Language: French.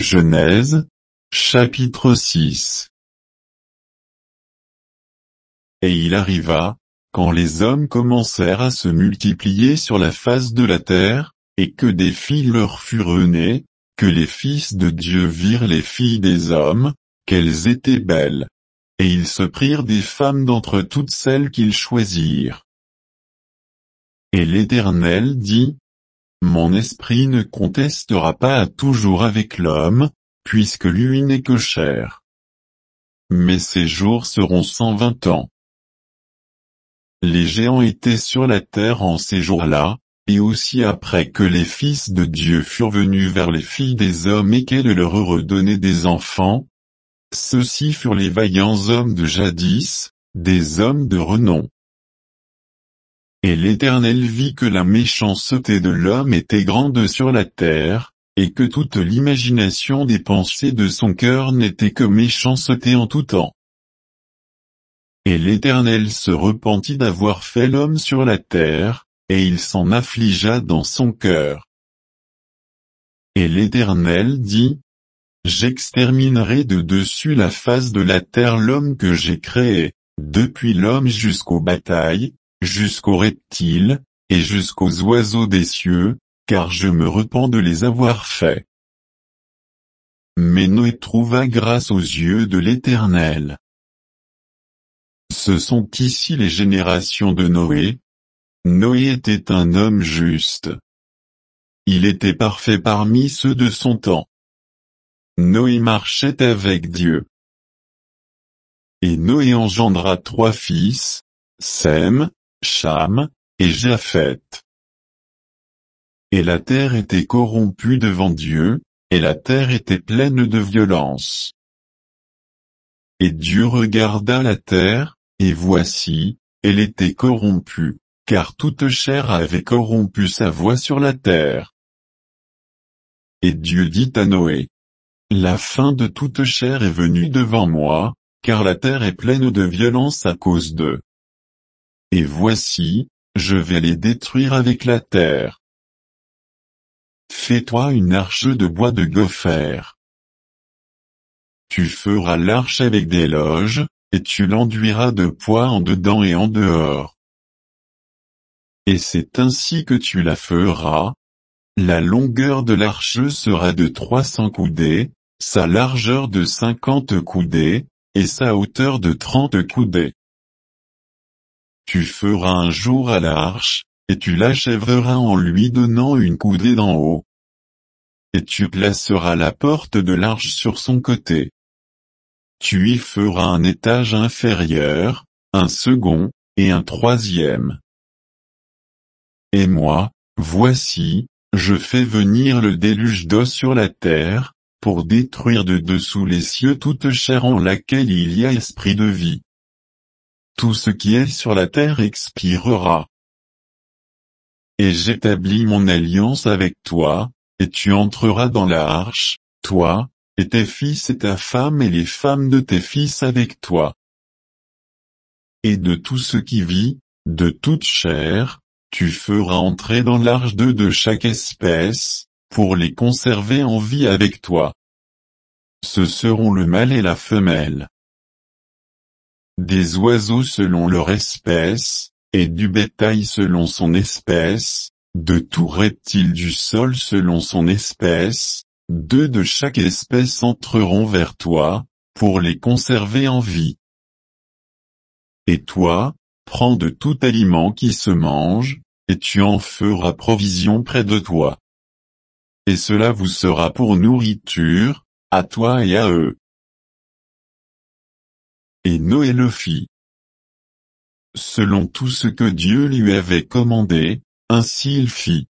Genèse, chapitre 6. Et il arriva, quand les hommes commencèrent à se multiplier sur la face de la terre, et que des filles leur furent nées, que les fils de Dieu virent les filles des hommes, qu'elles étaient belles. Et ils se prirent des femmes d'entre toutes celles qu'ils choisirent. Et l'Éternel dit: Mon esprit ne contestera pas toujours avec l'homme, puisque lui n'est que chair. Mais ses jours seront 120 ans. Les géants étaient sur la terre en ces jours-là, et aussi après que les fils de Dieu furent venus vers les filles des hommes et qu'elles leur eurent donné des enfants. Ceux-ci furent les vaillants hommes de jadis, des hommes de renom. Et l'Éternel vit que la méchanceté de l'homme était grande sur la terre, et que toute l'imagination des pensées de son cœur n'était que méchanceté en tout temps. Et l'Éternel se repentit d'avoir fait l'homme sur la terre, et il s'en affligea dans son cœur. Et l'Éternel dit: J'exterminerai de dessus la face de la terre l'homme que j'ai créé, depuis l'homme jusqu'aux batailles, jusqu'aux reptiles, et jusqu'aux oiseaux des cieux, car je me repens de les avoir faits. Mais Noé trouva grâce aux yeux de l'Éternel. Ce sont ici les générations de Noé. Noé était un homme juste. Il était parfait parmi ceux de son temps. Noé marchait avec Dieu. Et Noé engendra 3 fils, Sem, Cham, et Japheth. Et la terre était corrompue devant Dieu, et la terre était pleine de violence. Et Dieu regarda la terre, et voici, elle était corrompue, car toute chair avait corrompu sa voie sur la terre. Et Dieu dit à Noé: La fin de toute chair est venue devant moi, car la terre est pleine de violence à cause d'eux. Et voici, je vais les détruire avec la terre. Fais-toi une arche de bois de gopher. Tu feras l'arche avec des loges, et tu l'enduiras de poix en dedans et en dehors. Et c'est ainsi que tu la feras. La longueur de l'arche sera de 300 coudées, sa largeur de 50 coudées, et sa hauteur de 30 coudées. Tu feras un jour à l'arche, et tu l'achèveras en lui donnant une coudée d'en haut. Et tu placeras la porte de l'arche sur son côté. Tu y feras un étage inférieur, un second, et un troisième. Et moi, voici, je fais venir le déluge d'eau sur la terre, pour détruire de dessous les cieux toute chair en laquelle il y a esprit de vie. Tout ce qui est sur la terre expirera. Et j'établis mon alliance avec toi, et tu entreras dans la arche, toi, et tes fils et ta femme et les femmes de tes fils avec toi. Et de tout ce qui vit, de toute chair, tu feras entrer dans l'arche 2 de chaque espèce, pour les conserver en vie avec toi. Ce seront le mâle et la femelle. Des oiseaux selon leur espèce, et du bétail selon son espèce, de tout reptile du sol selon son espèce, 2 de chaque espèce entreront vers toi, pour les conserver en vie. Et toi, prends de tout aliment qui se mange, et tu en feras provision près de toi. Et cela vous sera pour nourriture, à toi et à eux. Et Noé le fit. Selon tout ce que Dieu lui avait commandé, ainsi il fit.